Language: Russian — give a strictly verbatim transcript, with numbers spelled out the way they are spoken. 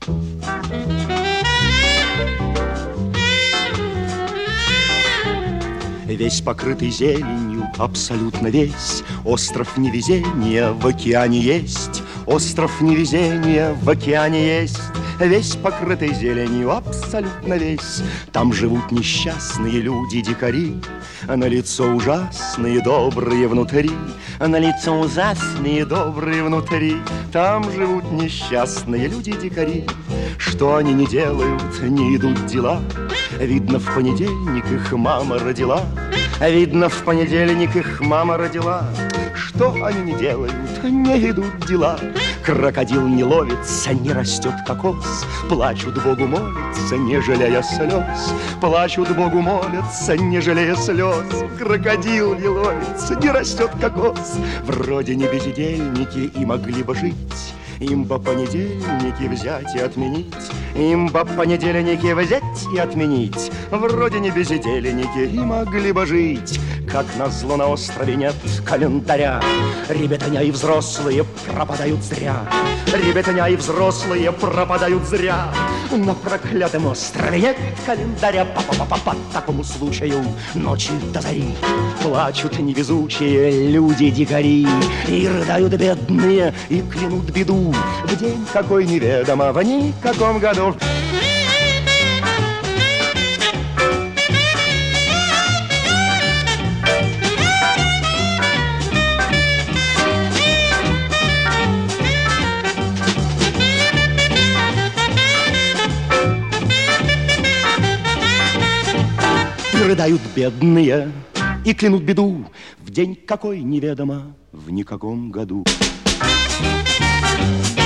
Весь покрытый зеленью, абсолютно весь, остров невезения в океане есть. Остров невезения в океане есть. Весь покрытый зеленью, абсолютно весь. Там живут несчастные люди-дикари, а на лицо ужасные, добрые внутри. А на лицо ужасные, добрые внутри. Там живут несчастные люди-дикари. Что они не делают, не идут дела. Видно, в понедельник их мама родила. Видно, в понедельник их мама родила. Что они не делают, не идут дела. Крокодил не ловится, не растет кокос. Плачут Богу, молятся, не жалея слез. Плачут Богу, молятся, не жалея слез. Крокодил не ловится, не растет кокос. Вроде не бездельники и могли бы жить. Им по понедельнике взять и отменить. Им по понедельнике взять и отменить. Вроде не бездельники и могли бы жить. Как назло на острове нет календаря. Ребятня и взрослые пропадают зря. Ребятня и взрослые пропадают зря. На проклятом острове нет календаря. По-по-по-по по такому случаю ночи до зари плачут невезучие люди-дикари. И рыдают бедные, и клянут беду в день какой неведомо, в никаком году. Рыдают бедные и клянут беду в день какой неведомо, в никаком году.